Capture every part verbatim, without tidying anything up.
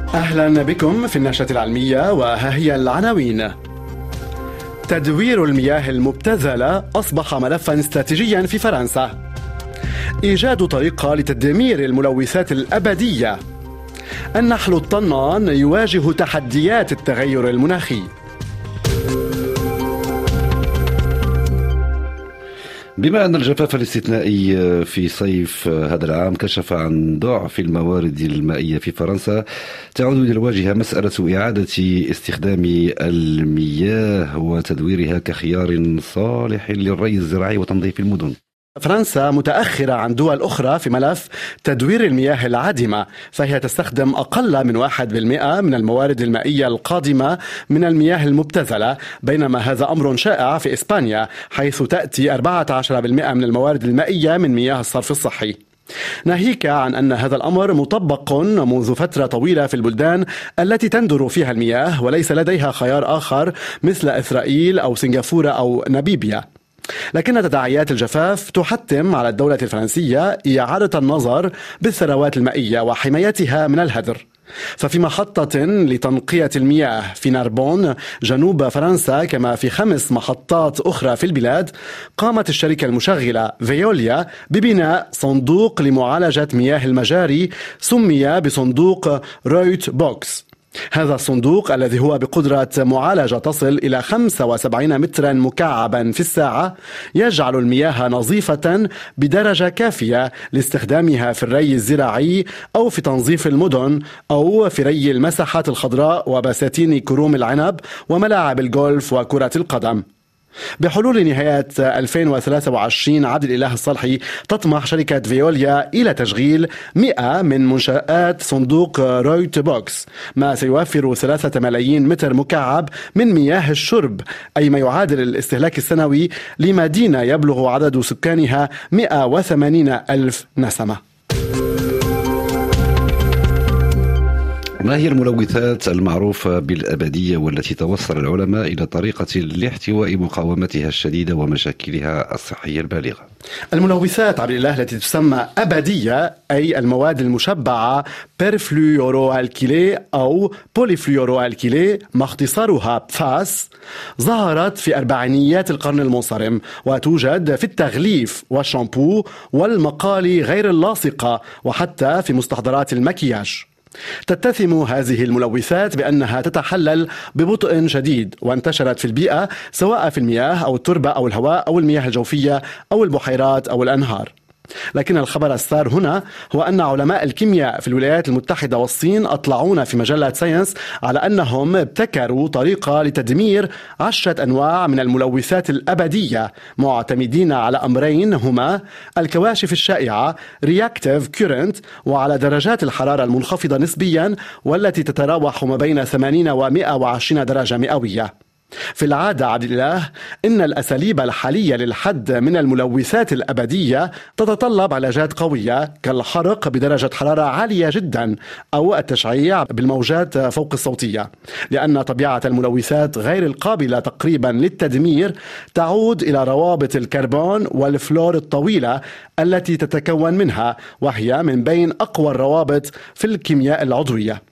أهلا بكم في النشرة العلمية، وها هي العناوين. تدوير المياه المبتذلة أصبح ملفا استراتيجيا في فرنسا. إيجاد طريقة لتدمير الملوثات الأبدية. النحل الطنان يواجه تحديات التغير المناخي. بما أن الجفاف الاستثنائي في صيف هذا العام كشف عن ضعف الموارد المائية في فرنسا، تعود إلى الواجهة مسألة إعادة استخدام المياه وتدويرها كخيار صالح للري الزراعي وتنظيف المدن. فرنسا متأخرة عن دول أخرى في ملف تدوير المياه العادمة، فهي تستخدم أقل من واحد بالمئة من الموارد المائية القادمة من المياه المبتذلة، بينما هذا أمر شائع في إسبانيا حيث تأتي أربعة عشر بالمئة من الموارد المائية من مياه الصرف الصحي. ناهيك عن أن هذا الأمر مطبق منذ فترة طويلة في البلدان التي تندر فيها المياه وليس لديها خيار آخر مثل إسرائيل أو سنغافورة أو ناميبيا. لكن تداعيات الجفاف تحتم على الدولة الفرنسية إعادة النظر بالثروات المائية وحمايتها من الهدر. ففي محطة لتنقية المياه في ناربون جنوب فرنسا كما في خمس محطات أخرى في البلاد، قامت الشركة المشغلة فيوليا ببناء صندوق لمعالجة مياه المجاري سمي بصندوق رويت بوكس. هذا الصندوق الذي هو بقدرة معالجة تصل إلى خمسة وسبعين مترا مكعبا في الساعة يجعل المياه نظيفة بدرجة كافية لاستخدامها في الري الزراعي أو في تنظيف المدن أو في ري المساحات الخضراء وبساتين كروم العنب وملاعب الجولف وكرة القدم. بحلول نهاية ألفين وثلاثة وعشرين عبد الإله الصالحي تطمح شركة فيوليا إلى تشغيل مئة من منشآت صندوق رويت بوكس، ما سيوفر ثلاثة ملايين متر مكعب من مياه الشرب، أي ما يعادل الاستهلاك السنوي لمدينة يبلغ عدد سكانها مئة وثمانين ألف نسمة. ما هي الملوثات المعروفة بالأبدية والتي توصل العلماء إلى طريقة لاحتواء مقاومتها الشديدة ومشاكلها الصحية البالغة؟ الملوثات عبد الله التي تسمى أبدية أي المواد المشبعة بيرفلوروالكيلي أو بوليفلوروالكيلي ما اختصارها بفاس، ظهرت في أربعينيات القرن المنصرم وتوجد في التغليف والشامبو والمقالي غير اللاصقة وحتى في مستحضرات المكياج. تتسم هذه الملوثات بأنها تتحلل ببطء شديد وانتشرت في البيئة سواء في المياه أو التربة أو الهواء أو المياه الجوفية أو البحيرات أو الأنهار. لكن الخبر السار هنا هو أن علماء الكيمياء في الولايات المتحدة والصين أطلعونا في مجلة ساينس على أنهم ابتكروا طريقة لتدمير عشرة أنواع من الملوثات الأبدية معتمدين على أمرين هما الكواشف الشائعة reactive current وعلى درجات الحرارة المنخفضة نسبيا والتي تتراوح ما بين ثمانين ومئة وعشرين درجة مئوية. في العادة عبد الله إن الأساليب الحالية للحد من الملوثات الأبدية تتطلب علاجات قوية كالحرق بدرجة حرارة عالية جدا أو التشعيع بالموجات فوق الصوتية، لأن طبيعة الملوثات غير القابلة تقريبا للتدمير تعود إلى روابط الكربون والفلور الطويلة التي تتكون منها، وهي من بين أقوى الروابط في الكيمياء العضوية.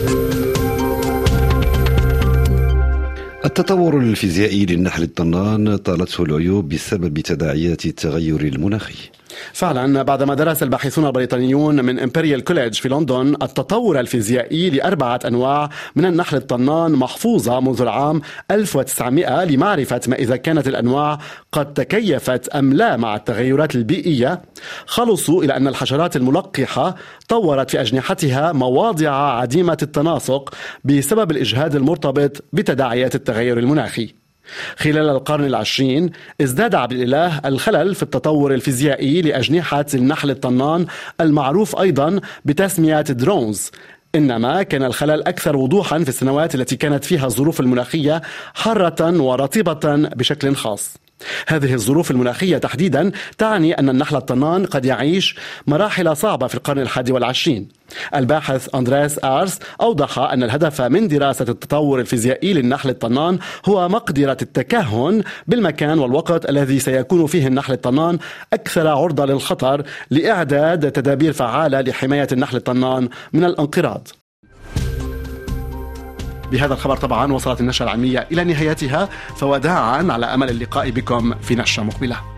التطور الفيزيائي للنحل الطنان طالته العيوب بسبب تداعيات التغير المناخي. فعلا، بعدما درس الباحثون البريطانيون من إمبريال كوليدج في لندن التطور الفيزيائي لأربعة أنواع من النحل الطنان محفوظة منذ العام ألف وتسعمئة لمعرفة ما إذا كانت الأنواع قد تكيفت أم لا مع التغيرات البيئية، خلصوا إلى أن الحشرات الملقحة طورت في أجنحتها مواضع عديمة التناسق بسبب الإجهاد المرتبط بتداعيات التغير المناخي. خلال القرن العشرين ازداد عبد الإله الخلل في التطور الفيزيائي لأجنحة النحل الطنان المعروف أيضا بتسمية درونز، إنما كان الخلل أكثر وضوحا في السنوات التي كانت فيها الظروف المناخية حارة ورطبة بشكل خاص. هذه الظروف المناخية تحديدا تعني أن النحل الطنان قد يعيش مراحل صعبة في القرن الحادي والعشرين. الباحث أندرياس آرس أوضح أن الهدف من دراسة التطور الفيزيائي للنحل الطنان هو مقدرة التكهن بالمكان والوقت الذي سيكون فيه النحل الطنان أكثر عرضة للخطر لإعداد تدابير فعالة لحماية النحل الطنان من الانقراض. بهذا الخبر طبعا وصلت النشرة العلمية إلى نهايتها، فوداعا على أمل اللقاء بكم في نشرة مقبلة.